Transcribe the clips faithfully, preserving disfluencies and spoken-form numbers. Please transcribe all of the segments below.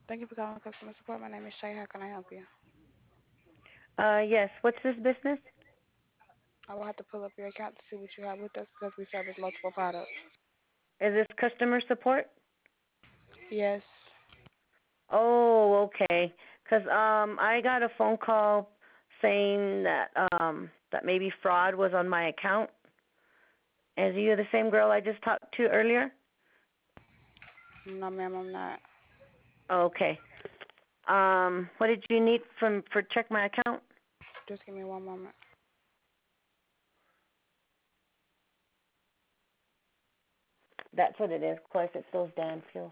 Thank you for calling customer support. My name is Shay. How can I help you? Uh, yes. What's this business? I will have to pull up your account to see what you have with us because we service multiple products. Is this customer support? Yes. Oh, okay. 'Cause um, I got a phone call saying that um that maybe fraud was on my account. Is you the same girl I just talked to earlier? No, ma'am, I'm not. Oh, okay. Um, what did you need from for check my account? Just give me one moment. That's what it is. Of course, it's those damn pills.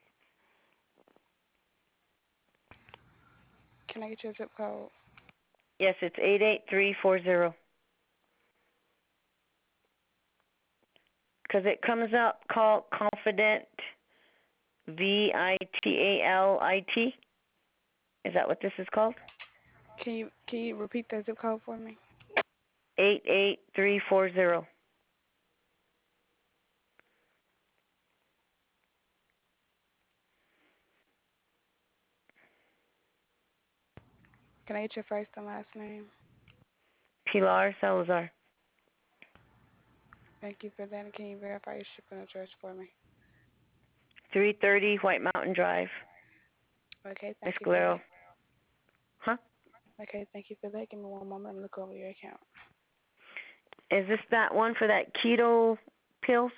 Can I get your zip code? Yes, it's eight eight three four zero. Because it comes up called Confident V I T A L I T. Is that what this is called? Can you can you repeat that zip code for me? Eight eight three four zero. Can I get your first and last name? Pilar Salazar. Thank you for that. And can you verify your shipping address for me? Three thirty White Mountain Drive, Okay, thank you for that. Escalero. Huh? Okay, thank you for that. Give me one moment. Let me look over your account. Is this that one for that keto pills?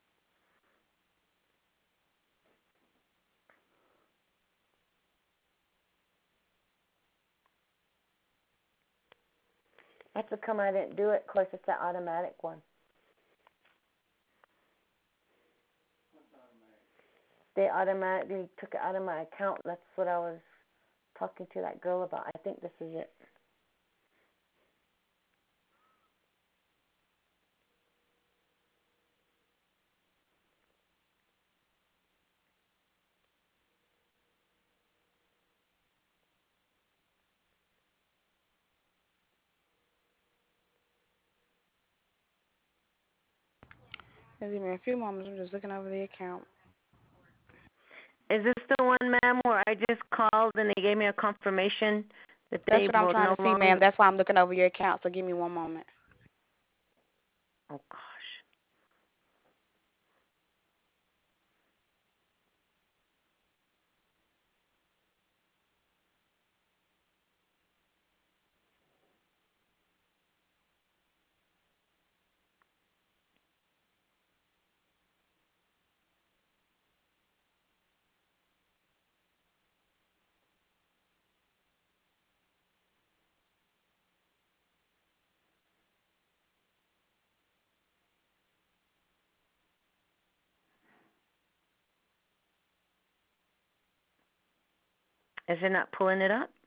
That's how come I didn't do it. Of course, it's that automatic one. They automatically took it out of my account. That's what I was talking to that girl about. I think this is it. Give me a few moments. I'm just looking over the account. Is this the one, ma'am, where I just called and they gave me a confirmation that That's they what I'm will trying no to see, ma'am. longer? That's why I'm looking over your account. So give me one moment. Oh gosh. Is it not pulling it up?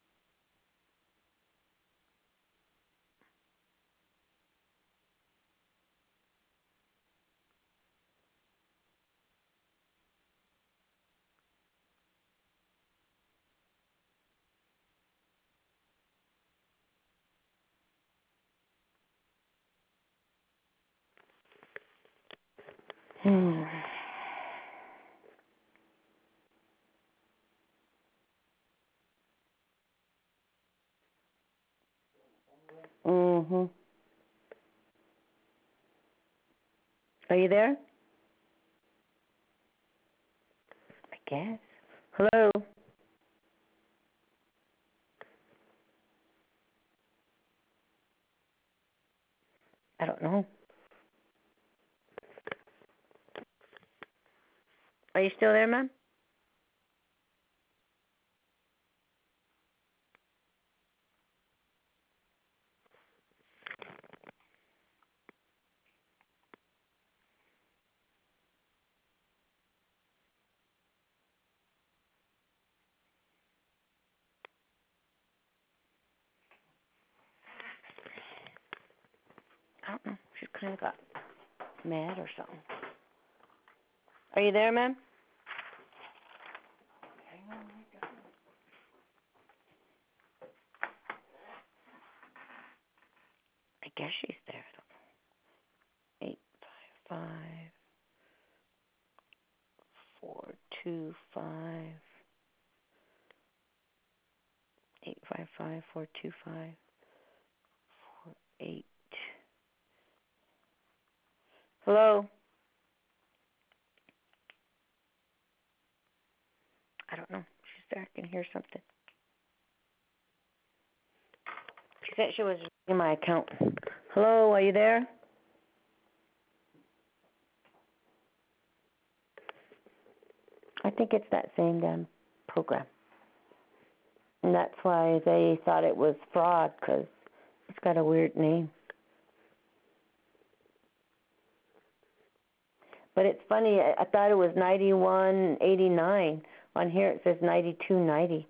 Hmm. Mhm. Are you there? I guess. Hello. I don't know. Are you still there, ma'am? I don't know. She kind of got mad or something. Are you there, ma'am? I guess she's there. I don't know. Eight five five four two five. eight five five, four two five, four eight. Hello? I don't know. She's there. I can hear something. She said she was in my account. Hello, are you there? I think it's that same damn program. And that's why they thought it was fraud, because it's got a weird name. But it's funny, I, I thought it was ninety-one eighty-nine. On here it says ninety-two ninety.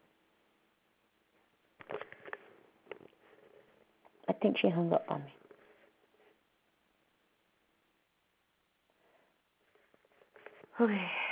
I think she hung up on me. Okay.